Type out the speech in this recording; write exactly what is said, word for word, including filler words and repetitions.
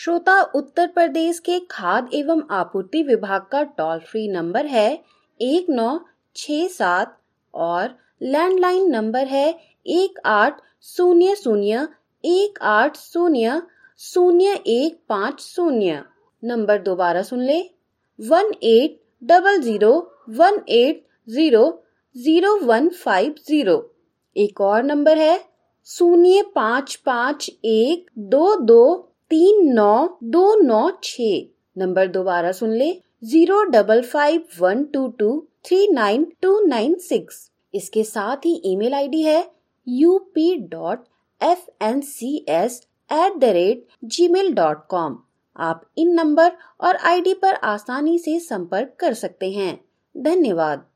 श्रोता, उत्तर प्रदेश के खाद्य एवं आपूर्ति विभाग का टोल फ्री नंबर है एक नौ छः सात और लैंडलाइन नंबर है एक आठ शून्य शून्य एक आठ शून्य शून्य एक पाँच शून्य। नंबर दोबारा सुन ले, one eight double zero one eight zero zero one five zero. एक और नंबर है शून्य पाँच पाँच एक दो दो तीन नौ दो नौ छः। नंबर दोबारा सुन ले, zero double five one two two three nine two nine six. इसके साथ ही ईमेल आईडी है UP dot F N C S at the rate Gmail dot com. आप इन नंबर और आईडी पर आसानी से संपर्क कर सकते हैं। धन्यवाद।